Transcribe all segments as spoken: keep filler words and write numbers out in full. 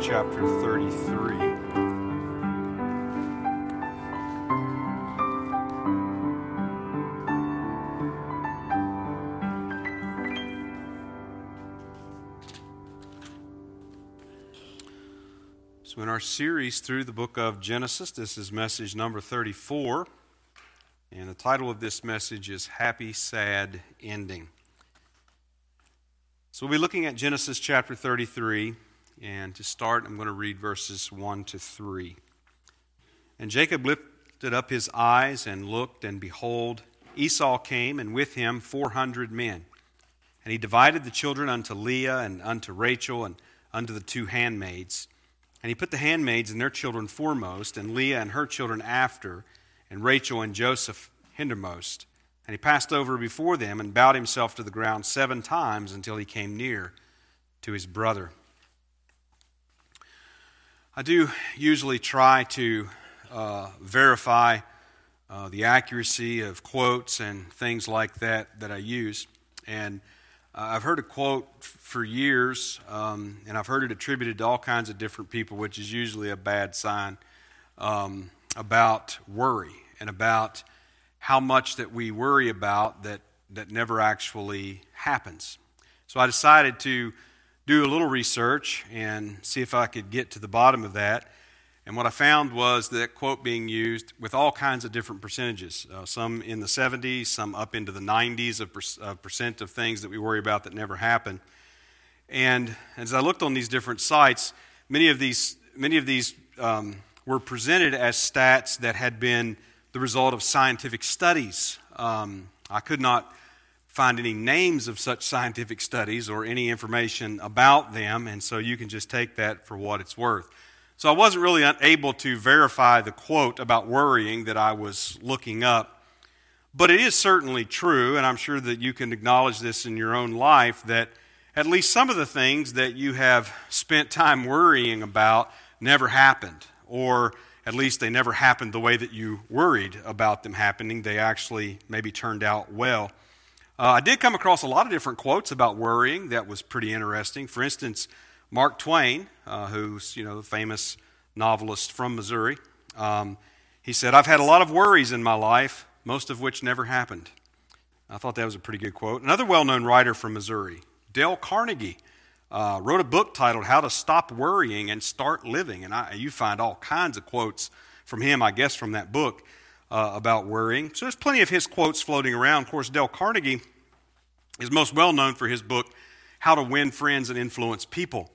chapter thirty-three. So in our series through the book of Genesis, this is message number thirty-four, and the title of this message is Happy, Sad Ending. So we'll be looking at Genesis chapter thirty-three, and to start, I'm going to read verses one to three. And Jacob lifted up his eyes and looked, and behold, Esau came, and with him four hundred men. And he divided the children unto Leah and unto Rachel and unto the two handmaids. And he put the handmaids and their children foremost, and Leah and her children after, and Rachel and Joseph hindermost. And he passed over before them and bowed himself to the ground seven times until he came near to his brother. I do usually try to uh, verify uh, the accuracy of quotes and things like that that I use. And uh, I've heard a quote f- for years, um, and I've heard it attributed to all kinds of different people, which is usually a bad sign, um, about worry and about how much that we worry about that, that never actually happens. So I decided to do a little research and see if I could get to the bottom of that. And what I found was that quote being used with all kinds of different percentages, uh, some in the seventies, some up into the nineties of, per- of percent of things that we worry about that never happen. And as I looked on these different sites, many of these many of these um, were presented as stats that had been the result of scientific studies. Um, I could not find any names of such scientific studies or any information about them, and so you can just take that for what it's worth. So I wasn't really able to verify the quote about worrying that I was looking up, but it is certainly true, and I'm sure that you can acknowledge this in your own life, that at least some of the things that you have spent time worrying about never happened, or at least they never happened the way that you worried about them happening. They actually maybe turned out well. Uh, I did come across a lot of different quotes about worrying that was pretty interesting. For instance, Mark Twain, uh, who's you know the famous novelist from Missouri, um, he said, "I've had a lot of worries in my life, most of which never happened." I thought that was a pretty good quote. Another well-known writer from Missouri, Dale Carnegie, uh, wrote a book titled "How to Stop Worrying and Start Living," and I, you find all kinds of quotes from him, I guess, from that book uh, about worrying. So there's plenty of his quotes floating around. Of course, Dale Carnegie is most well known for his book, "How to Win Friends and Influence People."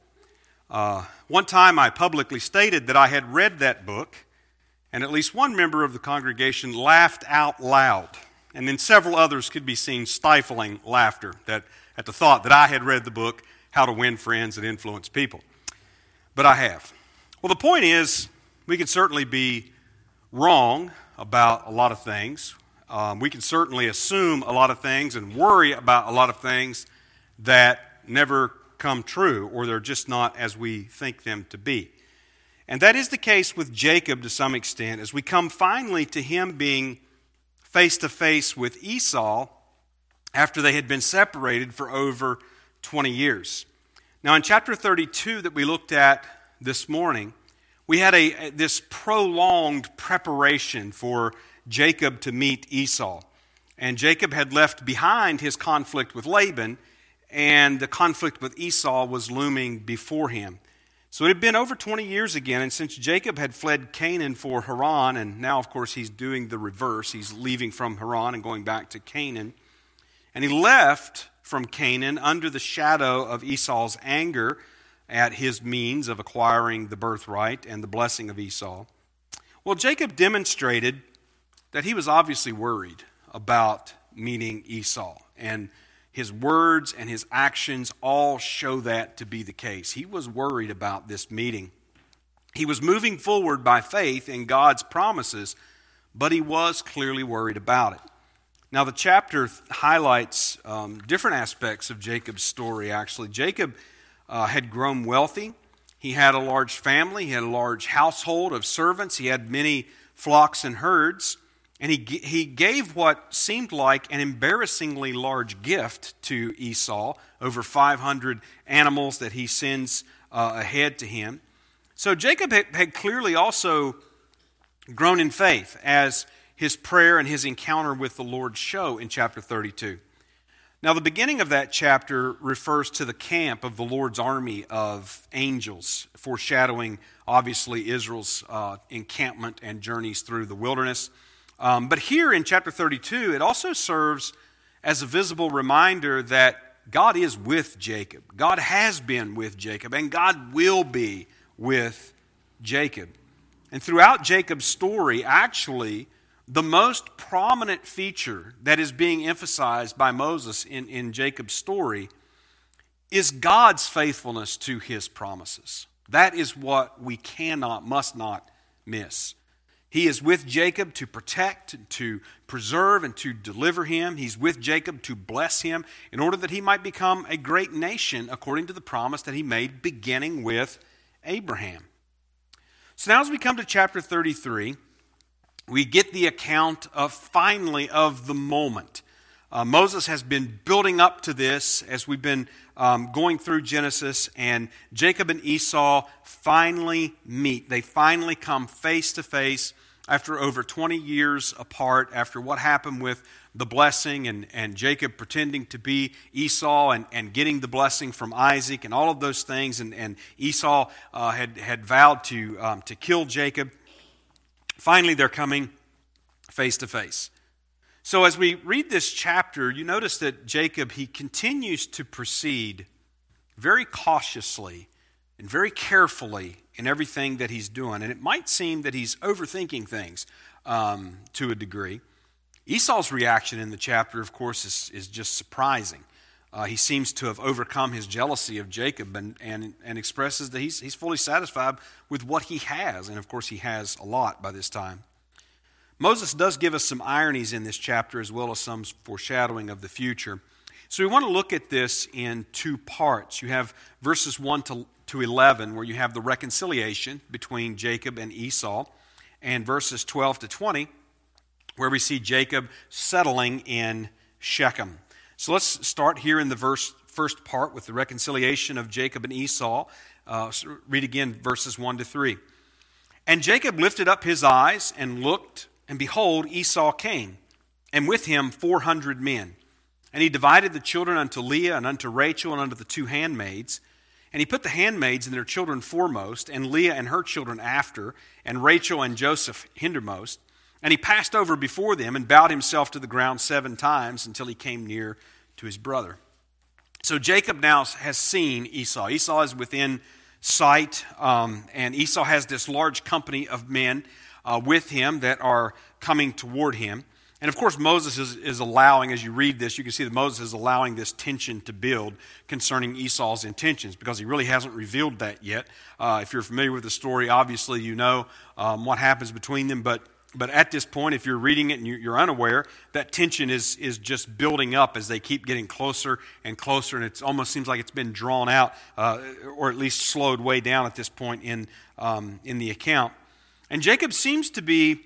Uh, one time I publicly stated that I had read that book, and at least one member of the congregation laughed out loud, and then several others could be seen stifling laughter that, at the thought that I had read the book, How to Win Friends and Influence People. But I have. Well, the point is, we can certainly be wrong about a lot of things. Um, we can certainly assume a lot of things and worry about a lot of things that never come true, or they're just not as we think them to be. And that is the case with Jacob to some extent, as we come finally to him being face to face with Esau after they had been separated for over twenty years. Now in chapter thirty-two that we looked at this morning, we had a this prolonged preparation for Jacob to meet Esau. And Jacob had left behind his conflict with Laban, and the conflict with Esau was looming before him. So it had been over twenty years again, and since Jacob had fled Canaan for Haran, and now of course he's doing the reverse, he's leaving from Haran and going back to Canaan, and he left from Canaan under the shadow of Esau's anger at his means of acquiring the birthright and the blessing of Esau. Well, Jacob demonstrated that he was obviously worried about meeting Esau, and his words and his actions all show that to be the case. He was worried about this meeting. He was moving forward by faith in God's promises, but he was clearly worried about it. Now, the chapter highlights um, different aspects of Jacob's story, actually. Jacob uh, had grown wealthy. He had a large family. He had a large household of servants. He had many flocks and herds. And he he gave what seemed like an embarrassingly large gift to Esau, over five hundred animals that he sends uh, ahead to him. So Jacob had clearly also grown in faith, as his prayer and his encounter with the Lord show in chapter thirty-two. Now, the beginning of that chapter refers to the camp of the Lord's army of angels, foreshadowing, obviously, Israel's uh, encampment and journeys through the wilderness. Um, but here in chapter thirty-two, it also serves as a visible reminder that God is with Jacob. God has been with Jacob, and God will be with Jacob. And throughout Jacob's story, actually, the most prominent feature that is being emphasized by Moses in, in Jacob's story is God's faithfulness to his promises. That is what we cannot, must not miss. He is with Jacob to protect, to preserve, and to deliver him. He's with Jacob to bless him in order that he might become a great nation according to the promise that he made beginning with Abraham. So now as we come to chapter thirty-three, we get the account of finally of the moment. Uh, Moses has been building up to this as we've been um, going through Genesis, and Jacob and Esau finally meet. They finally come face to face after over twenty years apart, after what happened with the blessing and, and Jacob pretending to be Esau and, and getting the blessing from Isaac and all of those things. And, and Esau uh, had, had vowed to, um, to kill Jacob. Finally, they're coming face to face. So as we read this chapter, you notice that Jacob, he continues to proceed very cautiously and very carefully in everything that he's doing. And it might seem that he's overthinking things um, to a degree. Esau's reaction in the chapter, of course, is, is just surprising. Uh, he seems to have overcome his jealousy of Jacob and, and, and expresses that he's, he's fully satisfied with what he has. And of course, he has a lot by this time. Moses does give us some ironies in this chapter as well as some foreshadowing of the future. So we want to look at this in two parts. You have verses one to, to eleven, where you have the reconciliation between Jacob and Esau, and verses twelve to twenty, where we see Jacob settling in Shechem. So let's start here in the verse, first part with the reconciliation of Jacob and Esau. Uh, so read again verses one to three. And Jacob lifted up his eyes and looked, and behold, Esau came, and with him four hundred men. And he divided the children unto Leah and unto Rachel and unto the two handmaids. And he put the handmaids and their children foremost, and Leah and her children after, and Rachel and Joseph hindermost. And he passed over before them and bowed himself to the ground seven times until he came near to his brother. So Jacob now has seen Esau. Esau is within sight, um, and Esau has this large company of men uh, with him that are coming toward him. And of course, Moses is, is allowing, as you read this, you can see that Moses is allowing this tension to build concerning Esau's intentions, because he really hasn't revealed that yet. Uh, if you're familiar with the story, obviously you know um, what happens between them, but But at this point, if you're reading it and you're unaware, that tension is, is just building up as they keep getting closer and closer, and it almost seems like it's been drawn out, uh, or at least slowed way down at this point in, um, in the account. And Jacob seems to be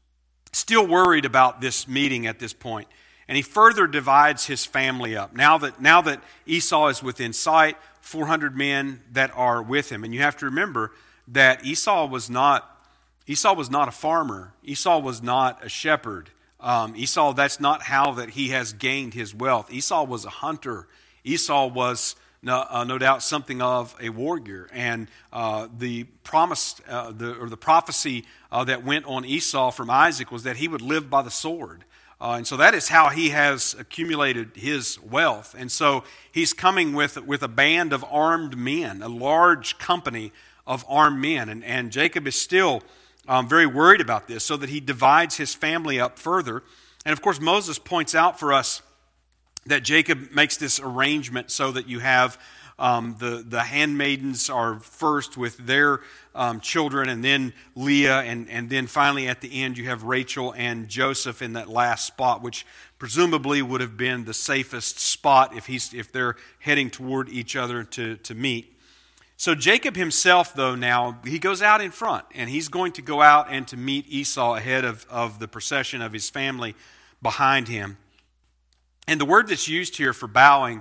still worried about this meeting at this point, and he further divides his family up. Now that, now that Esau is within sight, four hundred men that are with him. And you have to remember that Esau was not Esau was not a farmer. Esau was not a shepherd. Um, Esau, that's not how that he has gained his wealth. Esau was a hunter. Esau was, no, uh, no doubt, something of a warrior. And uh, the promise, uh, the, or the prophecy uh, that went on Esau from Isaac was that he would live by the sword. Uh, and so that is how he has accumulated his wealth. And so he's coming with, with a band of armed men, a large company of armed men. And, and Jacob is still Um, very worried about this, so that he divides his family up further. And of course, Moses points out for us that Jacob makes this arrangement so that you have um, the, the handmaidens are first with their um, children, and then Leah, and, and then finally at the end you have Rachel and Joseph in that last spot, which presumably would have been the safest spot if he's if they're heading toward each other to, to meet. So Jacob himself, though, now, he goes out in front, and he's going to go out and to meet Esau ahead of, of the procession of his family behind him. And the word that's used here for bowing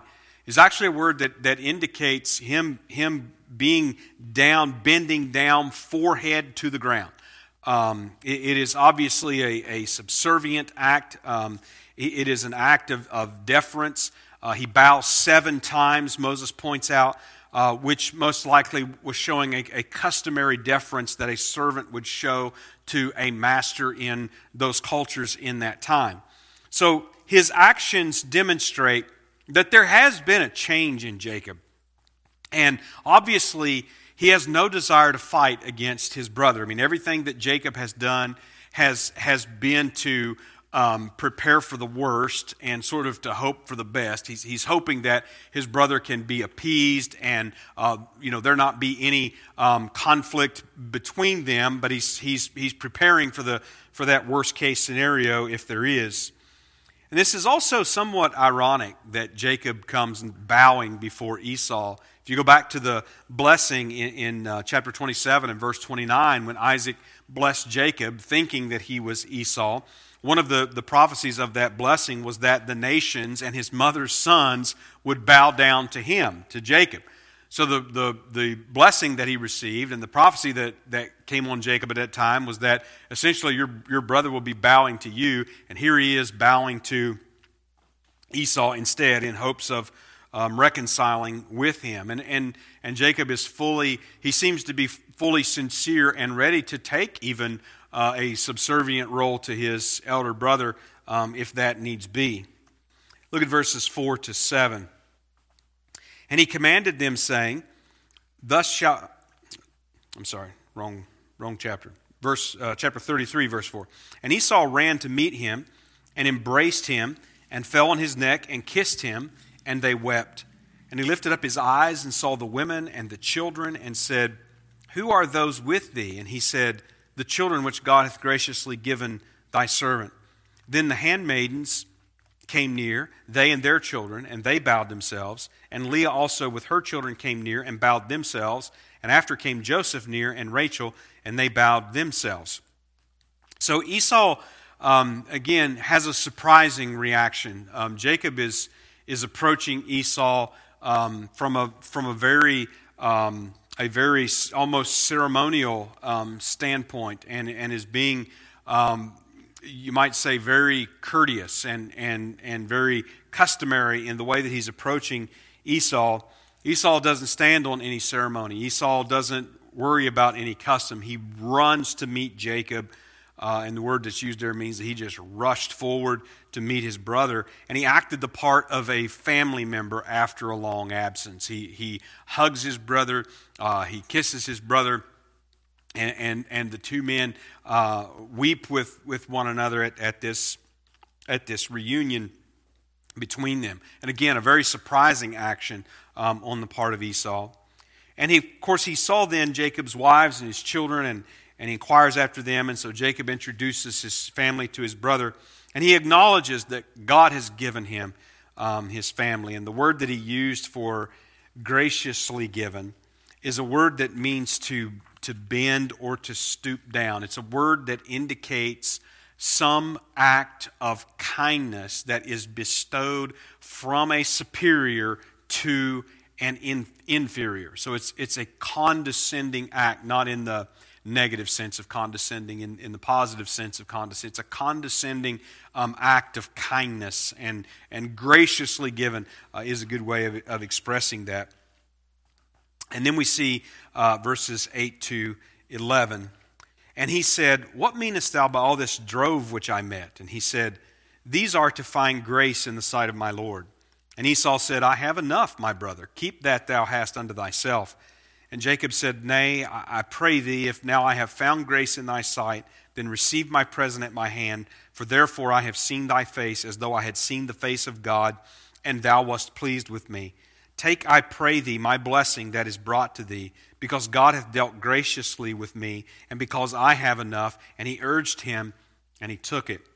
is actually a word that, that indicates him, him being down, bending down, forehead to the ground. Um, it, it is obviously a, a subservient act. Um, it, it is an act of, of deference. Uh, he bows seven times, Moses points out, uh, which most likely was showing a, a customary deference that a servant would show to a master in those cultures in that time. So his actions demonstrate that there has been a change in Jacob. And obviously, he has no desire to fight against his brother. I mean, everything that Jacob has done has, has been to um, prepare for the worst and sort of to hope for the best. He's, he's hoping that his brother can be appeased and, uh, you know, there not be any um, conflict between them, but he's, he's, he's preparing for, the, for that worst case scenario if there is. And this is also somewhat ironic that Jacob comes bowing before Esau. If you go back to the blessing in, in uh, chapter twenty-seven and verse twenty-nine, when Isaac blessed Jacob, thinking that he was Esau, one of the, the prophecies of that blessing was that the nations and his mother's sons would bow down to him, to Jacob. So the, the, the blessing that he received and the prophecy that, that came on Jacob at that time was that essentially your, your brother will be bowing to you, and here he is bowing to Esau instead in hopes of um, reconciling with him. And, and, and Jacob is fully, he seems to be fully sincere and ready to take even uh, a subservient role to his elder brother um, if that needs be. Look at verses four to seven. And he commanded them, saying, Thus shall... I'm sorry, wrong wrong chapter. Verse uh, chapter thirty-three, verse four. And Esau ran to meet him, and embraced him, and fell on his neck, and kissed him, and they wept. And he lifted up his eyes, and saw the women and the children, and said, Who are those with thee? And he said, The children which God hath graciously given thy servant. Then the handmaidens came near, they and their children, and they bowed themselves. And Leah also with her children came near and bowed themselves. And after came Joseph near and Rachel, and they bowed themselves. So Esau, um, again, has a surprising reaction. Um, Jacob is is approaching Esau um, from a from a very um, a very almost ceremonial um, standpoint, and and is being um, you might say, very courteous and, and, and very customary in the way that he's approaching Esau. Esau doesn't stand on any ceremony. Esau doesn't worry about any custom. He runs to meet Jacob, uh, and the word that's used there means that he just rushed forward to meet his brother, and he acted the part of a family member after a long absence. He, he hugs his brother, uh, he kisses his brother, And, and and the two men uh, weep with, with one another at, at this at this reunion between them. And again, a very surprising action um, on the part of Esau. And he, of course, he saw then Jacob's wives and his children, and, and he inquires after them. And so Jacob introduces his family to his brother, and he acknowledges that God has given him um, his family. And the word that he used for graciously given is a word that means to to bend or to stoop down. It's a word that indicates some act of kindness that is bestowed from a superior to an in, inferior. So it's it's a condescending act, not in the negative sense of condescending, in, in the positive sense of condescending. It's a condescending um, act of kindness, and, and graciously given uh, is a good way of, of expressing that. And then we see uh, verses eight to eleven. And he said, What meanest thou by all this drove which I met? And he said, These are to find grace in the sight of my Lord. And Esau said, I have enough, my brother. Keep that thou hast unto thyself. And Jacob said, Nay, I pray thee, if now I have found grace in thy sight, then receive my present at my hand. For therefore I have seen thy face, as though I had seen the face of God, and thou wast pleased with me. Take, I pray thee, my blessing that is brought to thee, because God hath dealt graciously with me, and because I have enough. And he urged him, and he took it.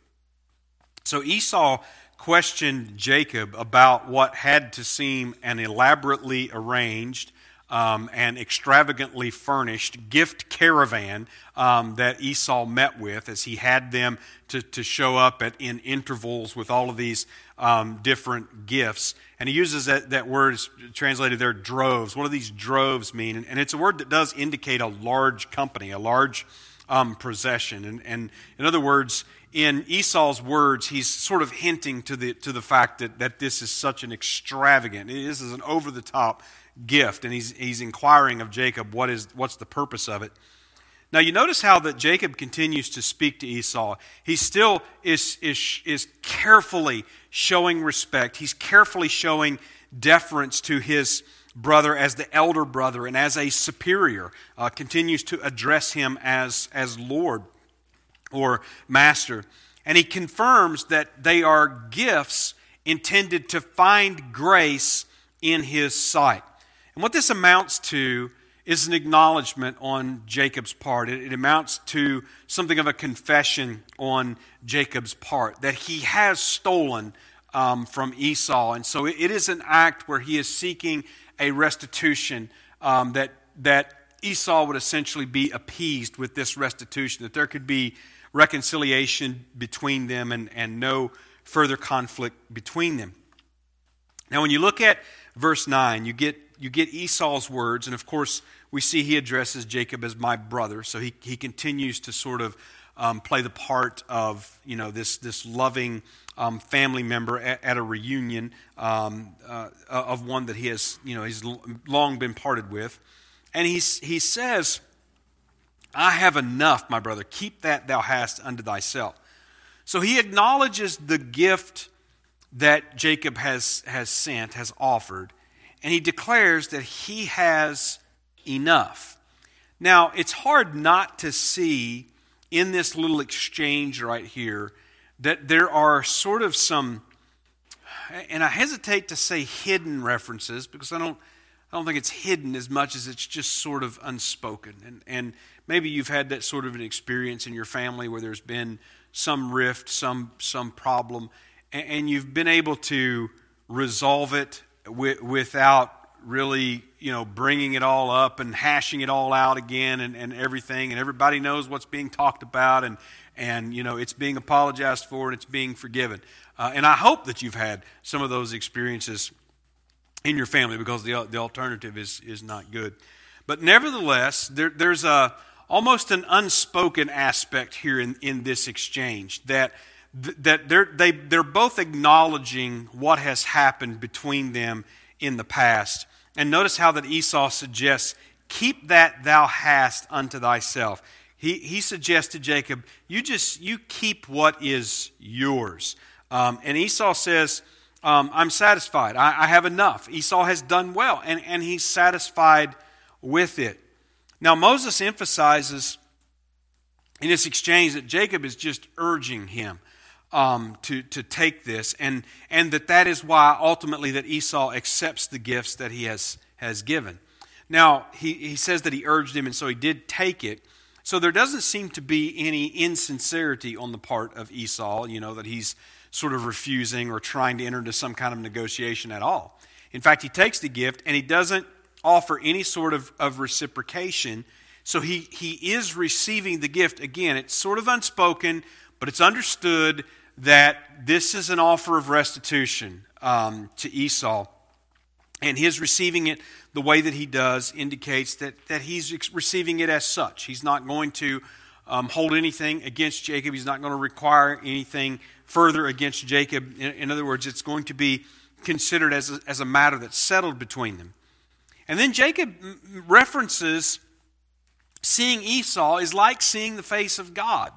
So Esau questioned Jacob about what had to seem an elaborately arranged um, and extravagantly furnished gift caravan um, that Esau met with as he had them to, to show up at in intervals with all of these um, different gifts. And he uses that, that word is translated there, droves. What do these droves mean? And, and it's a word that does indicate a large company, a large um, procession. And, and in other words, in Esau's words, he's sort of hinting to the to the fact that, that this is such an extravagant, this is an over-the-top gift, and he's he's inquiring of Jacob what is what's the purpose of it. Now you notice how that Jacob continues to speak to Esau. He still is is is carefully showing respect. He's carefully showing deference to his brother as the elder brother and as a superior. Uh, continues to address him as as Lord or master. And he confirms that they are gifts intended to find grace in his sight. And what this amounts to is an acknowledgement on Jacob's part. It, it amounts to something of a confession on Jacob's part, that he has stolen um, from Esau. And so it, it is an act where he is seeking a restitution um, that, that Esau would essentially be appeased with this restitution, that there could be reconciliation between them and, and no further conflict between them. Now when you look at verse nine, you get you get Esau's words, and of course we see he addresses Jacob as my brother, so he, he continues to sort of um, play the part of, you know, this, this loving um, family member at, at a reunion um, uh, of one that he has, you know, he's long been parted with. And he's, he says, I have enough, my brother. Keep that thou hast unto thyself. So he acknowledges the gift that Jacob has, has sent, has offered, and he declares that he has enough. Now, it's hard not to see in this little exchange right here that there are sort of some, and I hesitate to say hidden references because I don't I don't think it's hidden as much as it's just sort of unspoken. And, and maybe you've had that sort of an experience in your family where there's been some rift, some some problem, and, and you've been able to resolve it w- without really, you know, bringing it all up and hashing it all out again and, and everything. And everybody knows what's being talked about, and, and you know, it's being apologized for and it's being forgiven. Uh, and I hope that you've had some of those experiences in your family, because the the alternative is is not good. But nevertheless, there, there's a almost an unspoken aspect here in, in this exchange that that they're they they're both acknowledging what has happened between them in the past. And notice how that Esau suggests, keep that thou hast unto thyself. He he suggests to Jacob, you just you keep what is yours. Um, and Esau says, Um, I'm satisfied. I, I have enough. Esau has done well, and, and he's satisfied with it. Now, Moses emphasizes in this exchange that Jacob is just urging him um, to, to take this, and, and that that is why ultimately that Esau accepts the gifts that he has, has given. Now, he, he says that he urged him, and so he did take it. So there doesn't seem to be any insincerity on the part of Esau, you know, that he's sort of refusing or trying to enter into some kind of negotiation at all. In fact, he takes the gift and he doesn't offer any sort of, of reciprocation. So he, he is receiving the gift. Again, it's sort of unspoken, but it's understood that this is an offer of restitution um, to Esau. And his receiving it the way that he does indicates that, that he's receiving it as such. He's not going to um, hold anything against Jacob. He's not going to require anything further against Jacob. In, in other words, it's going to be considered as a, as a matter that's settled between them. And then Jacob references seeing Esau is like seeing the face of God.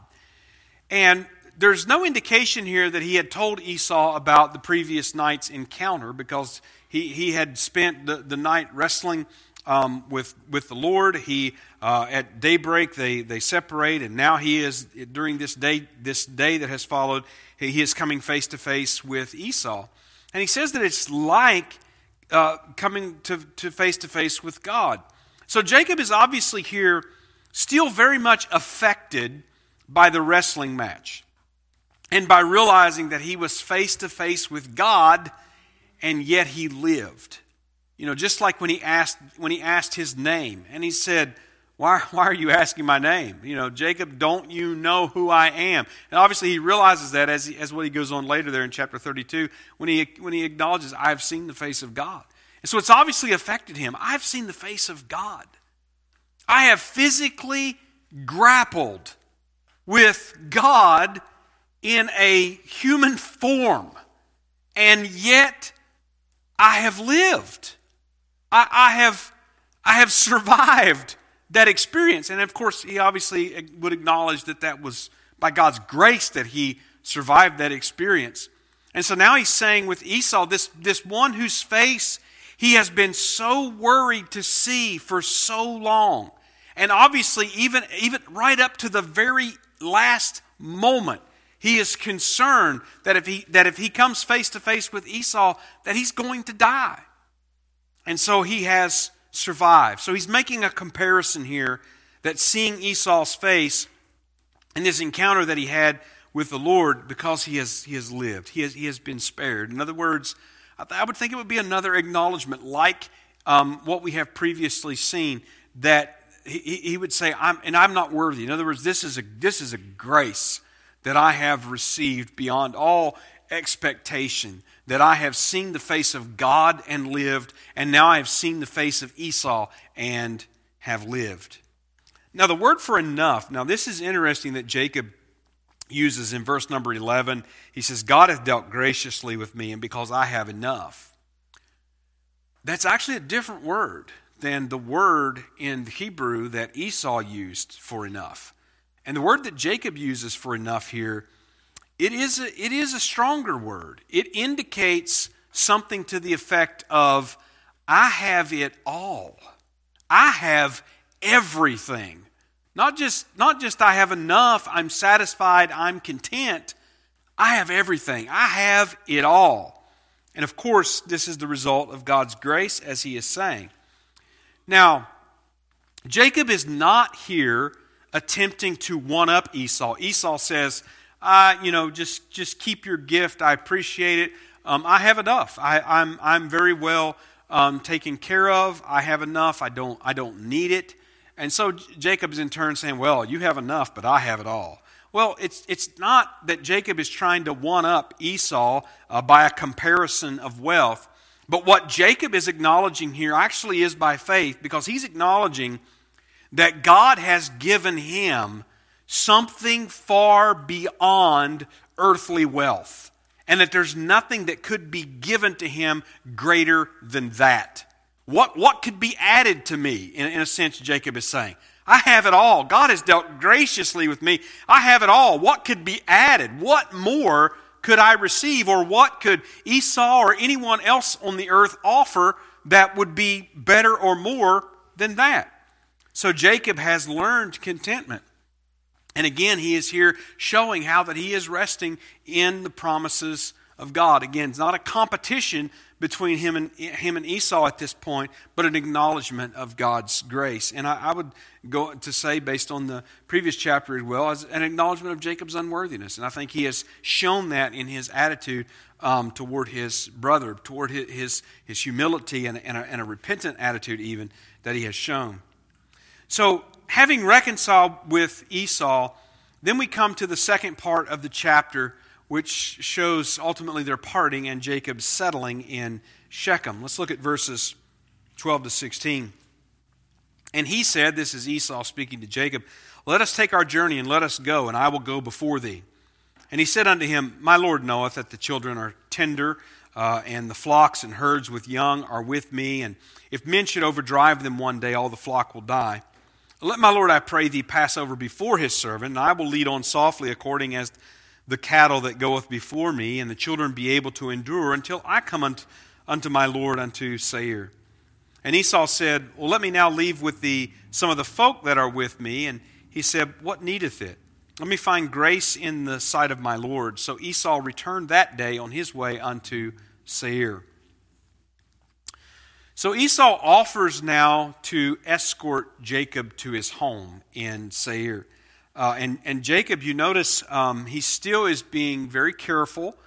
And there's no indication here that he had told Esau about the previous night's encounter, because he, he had spent the, the night wrestling um, with with the Lord. He uh, at daybreak they, they separate, and now he is during this day this day that has followed. He, he is coming face to face with Esau, and he says that it's like uh, coming to, to face to face with God. So Jacob is obviously here still very much affected by the wrestling match, and by realizing that he was face to face with God, and yet he lived. You know, just like when he asked when he asked his name, and he said, Why, why are you asking my name? You know, Jacob, don't you know who I am? And obviously he realizes that as he, as what he goes on later there in chapter thirty-two, when he when he acknowledges, I've seen the face of God. And so it's obviously affected him. I've seen the face of God. I have physically grappled with God in a human form, and yet I have lived. I, I have I have survived that experience. And of course, he obviously would acknowledge that that was by God's grace that he survived that experience. And so now he's saying with Esau, this, this one whose face he has been so worried to see for so long. And obviously, even, even right up to the very last moment, he is concerned that if he, that if he comes face to face with Esau, that he's going to die. And so he has survive. So he's making a comparison here that seeing Esau's face in this encounter that he had with the Lord, because he has he has lived, he has he has been spared. In other words, I, th- I would think it would be another acknowledgement, like um, what we have previously seen, that he, he would say, "I'm and I'm not worthy." In other words, this is a this is a grace that I have received beyond all expectation, that I have seen the face of God and lived, and now I have seen the face of Esau and have lived. Now the word for enough, now this is interesting that Jacob uses in verse number eleven. He says, God hath dealt graciously with me, and because I have enough. That's actually a different word than the word in Hebrew that Esau used for enough. And the word that Jacob uses for enough here, It is a, it is a stronger word. It indicates something to the effect of, I have it all. I have everything. Not just, not just I have enough, I'm satisfied, I'm content. I have everything. I have it all. And of course, this is the result of God's grace, as he is saying. Now, Jacob is not here attempting to one-up Esau. Esau says, Uh, you know, just just keep your gift. I appreciate it. Um, I have enough. I, I'm I'm very well um, taken care of. I have enough. I don't I don't need it. And so Jacob is in turn saying, "Well, you have enough, but I have it all." Well, it's it's not that Jacob is trying to one up Esau uh, by a comparison of wealth, but what Jacob is acknowledging here actually is by faith, because he's acknowledging that God has given him something far beyond earthly wealth, and that there's nothing that could be given to him greater than that. What, what could be added to me, in, in a sense, Jacob is saying. I have it all. God has dealt graciously with me. I have it all. What could be added? What more could I receive, or what could Esau or anyone else on the earth offer that would be better or more than that? So Jacob has learned contentment. And again, he is here showing how that he is resting in the promises of God. Again, it's not a competition between him and him and Esau at this point, but an acknowledgement of God's grace. And I, I would go to say, based on the previous chapter as well, as an acknowledgement of Jacob's unworthiness. And I think he has shown that in his attitude um, toward his brother, toward his his, his humility and, and, a, and a repentant attitude even that he has shown. So, having reconciled with Esau, then we come to the second part of the chapter, which shows ultimately their parting and Jacob settling in Shechem. Let's look at verses twelve to sixteen. And he said, this is Esau speaking to Jacob, "Let us take our journey and let us go, and I will go before thee." And he said unto him, "My Lord knoweth that the children are tender, uh, and the flocks and herds with young are with me, and if men should overdrive them one day, all the flock will die. Let my Lord, I pray thee, pass over before his servant, and I will lead on softly according as the cattle that goeth before me, and the children be able to endure until I come unto, unto my Lord unto Seir." And Esau said, "Well, let me now leave with thee some of the folk that are with me." And he said, "What needeth it? Let me find grace in the sight of my Lord." So Esau returned that day on his way unto Seir. So Esau offers now to escort Jacob to his home in Seir. Uh, and, and Jacob, you notice, um, he still is being very careful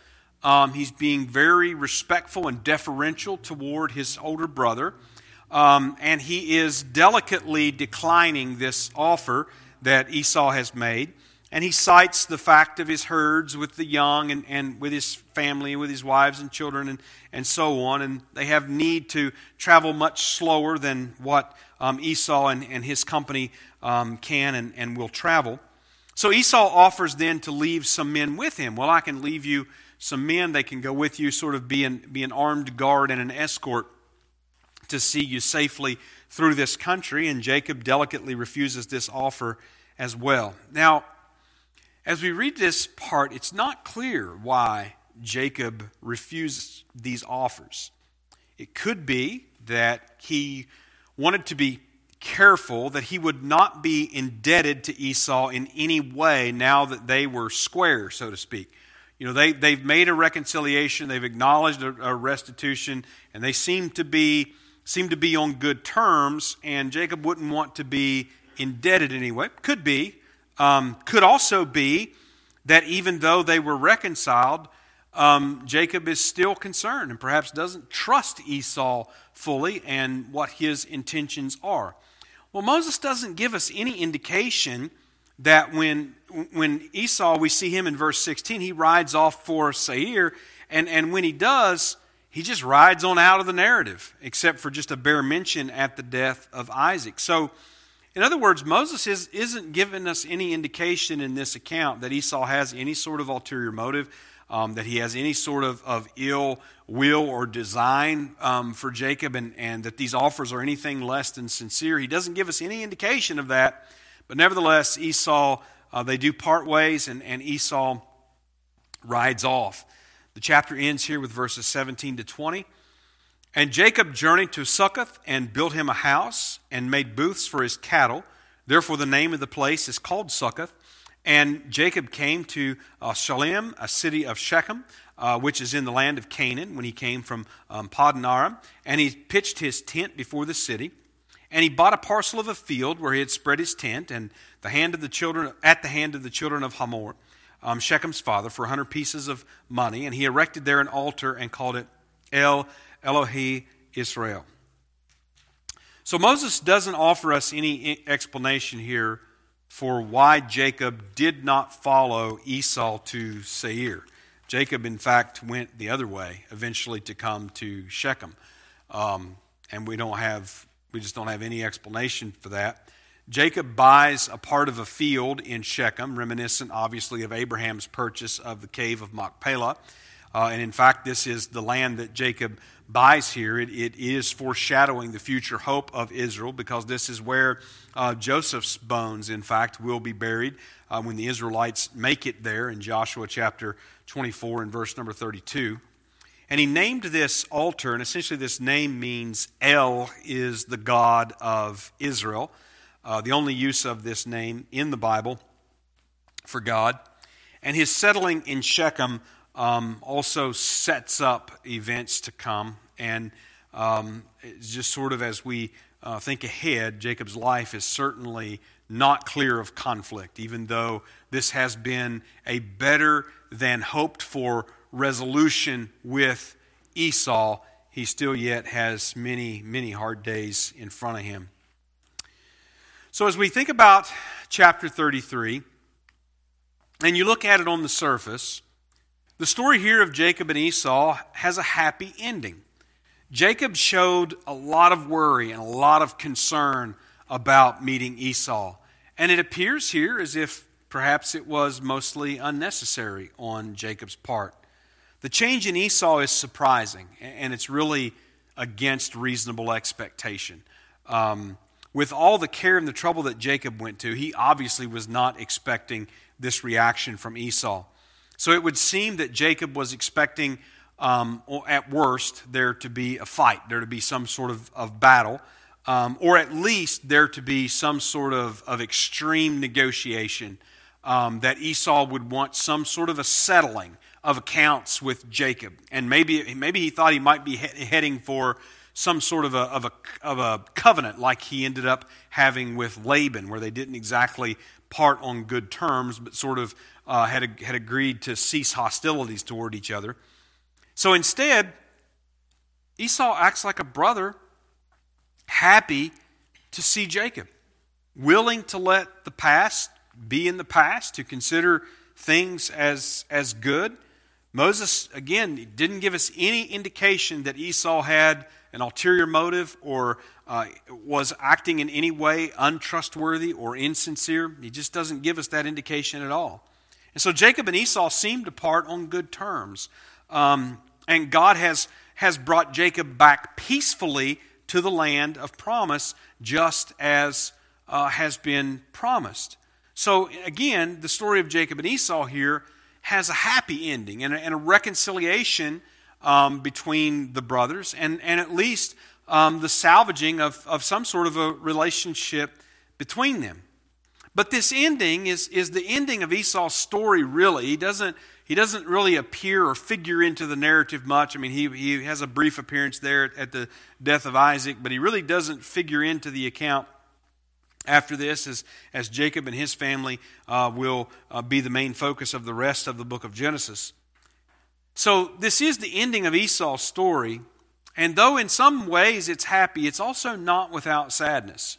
Um, he's being very respectful and deferential toward his older brother. Um, and he is delicately declining this offer that Esau has made. And he cites the fact of his herds with the young and, and with his family, with his wives and children and, and so on. And they have need to travel much slower than what um, Esau and, and his company um, can and, and will travel. So Esau offers then to leave some men with him. Well, I can leave you some men. They can go with you, sort of be an, be an armed guard and an escort to see you safely through this country. And Jacob delicately refuses this offer as well. Now, as we read this part, it's not clear why Jacob refused these offers. It could be that he wanted to be careful that he would not be indebted to Esau in any way now that they were square, so to speak. You know, they, they've made a reconciliation, they've acknowledged a, a restitution, and they seem to be seem to be on good terms, and Jacob wouldn't want to be indebted anyway. Could be. Um, could also be that even though they were reconciled, um, Jacob is still concerned and perhaps doesn't trust Esau fully and what his intentions are. Well, Moses doesn't give us any indication that when when Esau, we see him in verse sixteen, he rides off for Seir, and, and when he does, he just rides on out of the narrative, except for just a bare mention at the death of Isaac. So, in other words, Moses is, isn't giving us any indication in this account that Esau has any sort of ulterior motive, um, that he has any sort of, of ill will or design um, for Jacob, and, and that these offers are anything less than sincere. He doesn't give us any indication of that, but nevertheless, Esau, uh, they do part ways, and, and Esau rides off. The chapter ends here with verses seventeen to twenty. And Jacob journeyed to Succoth and built him a house and made booths for his cattle. Therefore the name of the place is called Succoth. And Jacob came to uh, Shalem, a city of Shechem, uh, which is in the land of Canaan, when he came from um, Paddan Aram. And he pitched his tent before the city. And he bought a parcel of a field where he had spread his tent, and the hand of the children at the hand of the children of Hamor, um, Shechem's father, for a hundred pieces of money. And he erected there an altar and called it El Elohe Israel. So Moses doesn't offer us any explanation here for why Jacob did not follow Esau to Seir. Jacob, in fact, went the other way, eventually to come to Shechem. Um, and we don't have, we just don't have any explanation for that. Jacob buys a part of a field in Shechem, reminiscent, obviously, of Abraham's purchase of the cave of Machpelah. Uh, and in fact, this is the land that Jacob buys here. It, it is foreshadowing the future hope of Israel, because this is where uh, Joseph's bones, in fact, will be buried uh, when the Israelites make it there in Joshua chapter twenty-four and verse number thirty-two. And he named this altar, and essentially this name means El is the God of Israel. Uh, the only use of this name in the Bible for God. And his settling in Shechem Um, also sets up events to come, and um, just sort of as we uh, think ahead, Jacob's life is certainly not clear of conflict, even though this has been a better than hoped for resolution with Esau. He still yet has many, many hard days in front of him. So as we think about chapter thirty-three, and you look at it on the surface, the story here of Jacob and Esau has a happy ending. Jacob showed a lot of worry and a lot of concern about meeting Esau. And it appears here as if perhaps it was mostly unnecessary on Jacob's part. The change in Esau is surprising, and it's really against reasonable expectation. Um, with all the care and the trouble that Jacob went to, he obviously was not expecting this reaction from Esau. So it would seem that Jacob was expecting, um, at worst, there to be a fight, there to be some sort of, of battle, um, or at least there to be some sort of, of extreme negotiation, um, that Esau would want some sort of a settling of accounts with Jacob. And maybe maybe he thought he might be he- heading for some sort of a, of, a, of a covenant like he ended up having with Laban, where they didn't exactly part on good terms, but sort of uh, had had agreed to cease hostilities toward each other. So instead, Esau acts like a brother, happy to see Jacob, willing to let the past be in the past, to consider things as, as good. Moses, again, didn't give us any indication that Esau had an ulterior motive or uh, was acting in any way untrustworthy or insincere. He just doesn't give us that indication at all. And so Jacob and Esau seem to part on good terms. Um, and God has, has brought Jacob back peacefully to the land of promise, just as uh, has been promised. So again, the story of Jacob and Esau here has a happy ending and a, and a reconciliation um, between the brothers, and, and at least um, the salvaging of, of some sort of a relationship between them. But this ending is, is the ending of Esau's story, really. He doesn't, he doesn't really appear or figure into the narrative much. I mean, he, he has a brief appearance there at, at the death of Isaac, but he really doesn't figure into the account after this, as, as Jacob and his family uh, will uh, be the main focus of the rest of the book of Genesis. So this is the ending of Esau's story, and though in some ways it's happy, it's also not without sadness.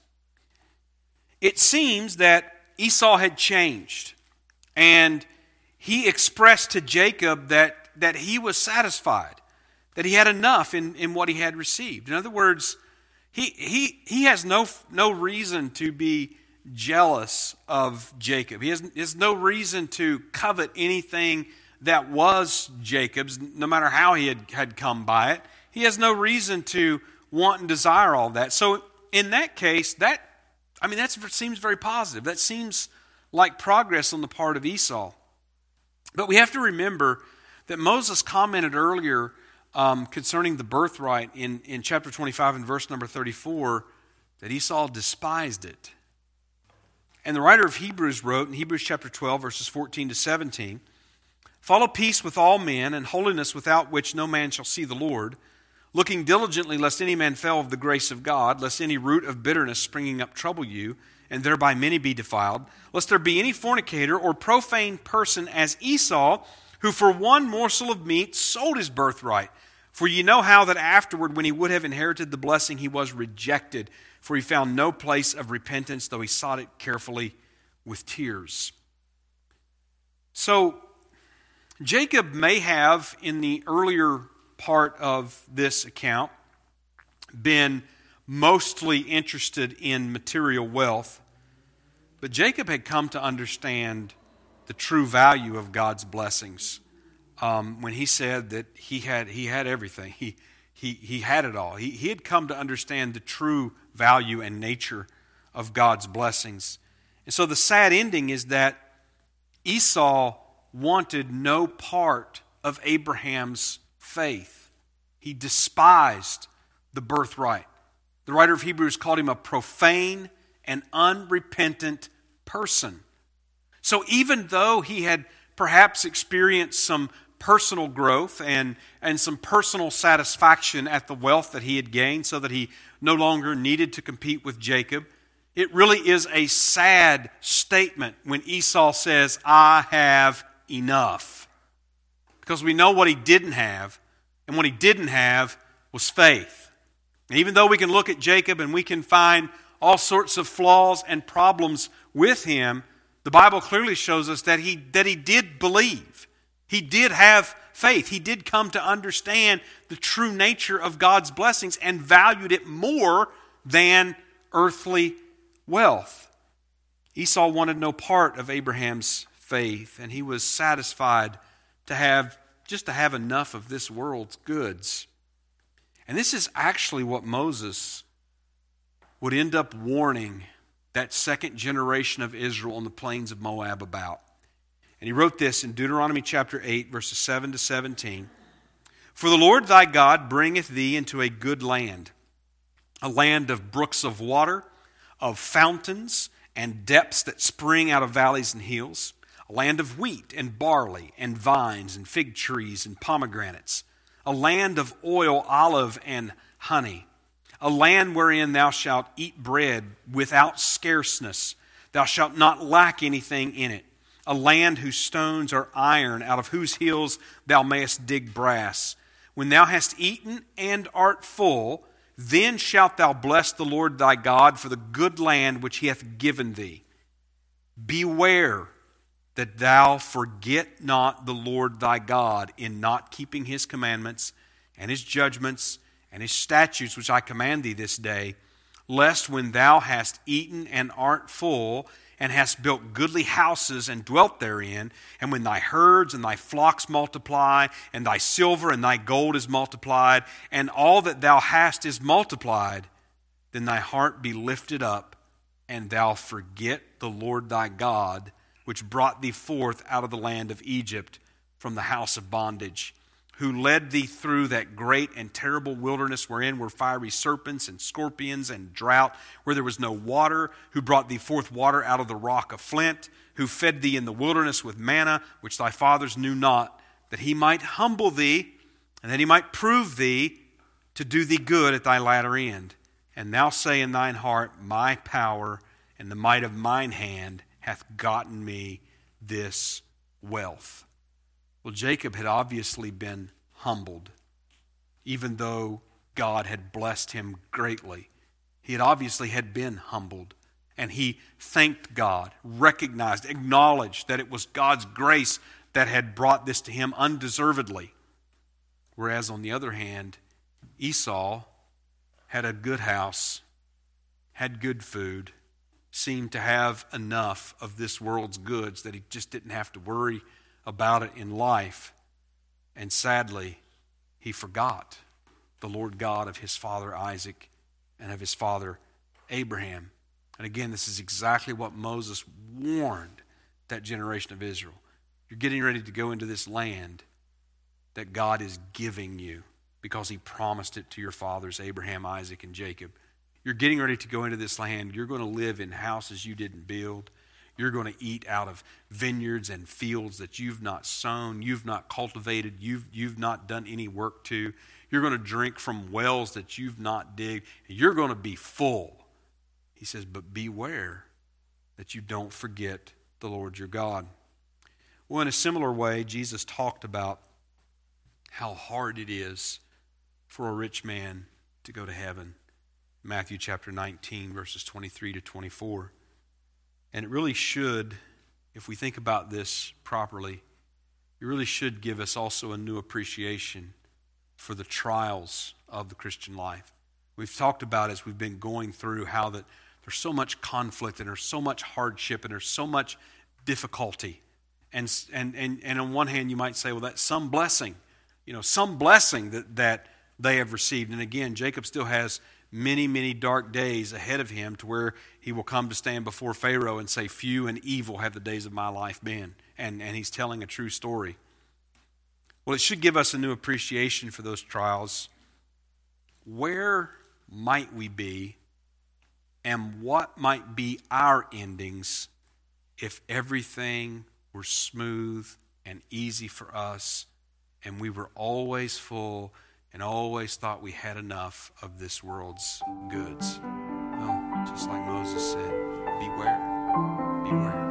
It seems that Esau had changed, and he expressed to Jacob that, that he was satisfied, that he had enough in, in what he had received. In other words, He he he has no no reason to be jealous of Jacob. He has, he has no reason to covet anything that was Jacob's, no matter how he had, had come by it. He has no reason to want and desire all that. So in that case, that I mean that seems very positive. That seems like progress on the part of Esau. But we have to remember that Moses commented earlier Um, concerning the birthright in, in chapter twenty-five and verse number thirty-four, that Esau despised it. And the writer of Hebrews wrote in Hebrews chapter twelve, verses fourteen to seventeen, "Follow peace with all men and holiness, without which no man shall see the Lord, looking diligently lest any man fail of the grace of God, lest any root of bitterness springing up trouble you, and thereby many be defiled, lest there be any fornicator or profane person as Esau, who for one morsel of meat sold his birthright. For ye know how that afterward, when he would have inherited the blessing, he was rejected, for he found no place of repentance, though he sought it carefully with tears." So, Jacob may have, in the earlier part of this account, been mostly interested in material wealth, but Jacob had come to understand the true value of God's blessings. Um, when he said that he had he had everything, he he he had it all. He he had come to understand the true value and nature of God's blessings. And so the sad ending is that Esau wanted no part of Abraham's faith. He despised the birthright. The writer of Hebrews called him a profane and unrepentant person. So even though he had perhaps experienced some personal growth and, and some personal satisfaction at the wealth that he had gained, so that he no longer needed to compete with Jacob, it really is a sad statement when Esau says, "I have enough." Because we know what he didn't have, and what he didn't have was faith. And even though we can look at Jacob and we can find all sorts of flaws and problems with him, the Bible clearly shows us that he that he did believe. He did have faith. He did come to understand the true nature of God's blessings and valued it more than earthly wealth. Esau wanted no part of Abraham's faith, and he was satisfied to have just to have enough of this world's goods. And this is actually what Moses would end up warning that second generation of Israel on the plains of Moab about. And he wrote this in Deuteronomy chapter eight, verses seven to seventeen. "For the Lord thy God bringeth thee into a good land, a land of brooks of water, of fountains, and depths that spring out of valleys and hills, a land of wheat and barley and vines and fig trees and pomegranates, a land of oil, olive, and honey, a land wherein thou shalt eat bread without scarceness, thou shalt not lack anything in it, a land whose stones are iron, out of whose hills thou mayest dig brass. when thou hast eaten and art full, then shalt thou bless the Lord thy God for the good land which he hath given thee. Beware that thou forget not the Lord thy God in not keeping his commandments and his judgments and his statutes which I command thee this day, lest when thou hast eaten and art full, and hast built goodly houses and dwelt therein, and when thy herds and thy flocks multiply, and thy silver and thy gold is multiplied, and all that thou hast is multiplied, then thy heart be lifted up, and thou forget the Lord thy God, which brought thee forth out of the land of Egypt from the house of bondage, who led thee through that great and terrible wilderness wherein were fiery serpents and scorpions and drought, where there was no water, who brought thee forth water out of the rock of flint, who fed thee in the wilderness with manna, which thy fathers knew not, that he might humble thee, and that he might prove thee to do thee good at thy latter end. And thou say in thine heart, my power and the might of mine hand hath gotten me this wealth. Well, Jacob had obviously been humbled, even though God had blessed him greatly. He had obviously had been humbled, and he thanked God, recognized, acknowledged that it was God's grace that had brought this to him undeservedly. Whereas on the other hand, Esau had a good house, had good food, seemed to have enough of this world's goods that he just didn't have to worry about it in life. And sadly, he forgot the Lord God of his father Isaac and of his father Abraham. And again, this is exactly what Moses warned that generation of Israel. You're getting ready to go into this land that God is giving you because he promised it to your fathers Abraham, Isaac, and Jacob. You're getting ready to go into this land. You're going to live in houses you didn't build. You're going to eat out of vineyards and fields that you've not sown, you've not cultivated, you've, you've not done any work to. You're going to drink from wells that you've not digged. You're going to be full. He says, but beware that you don't forget the Lord your God. Well, in a similar way, Jesus talked about how hard it is for a rich man to go to heaven. Matthew chapter nineteen, verses twenty-three to twenty-four. And it really should, if we think about this properly, it really should give us also a new appreciation for the trials of the Christian life. We've talked about as we've been going through how that there's so much conflict and there's so much hardship and there's so much difficulty. And, and, and, and on one hand you might say, well, that's some blessing, you know, some blessing that, that they have received. And again, Jacob still has many, many dark days ahead of him to where he will come to stand before Pharaoh and say, few and evil have the days of my life been. And, and he's telling a true story. Well, it should give us a new appreciation for those trials. Where might we be and what might be our endings if everything were smooth and easy for us and we were always full and always thought we had enough of this world's goods? Well, just like Moses said, beware, beware.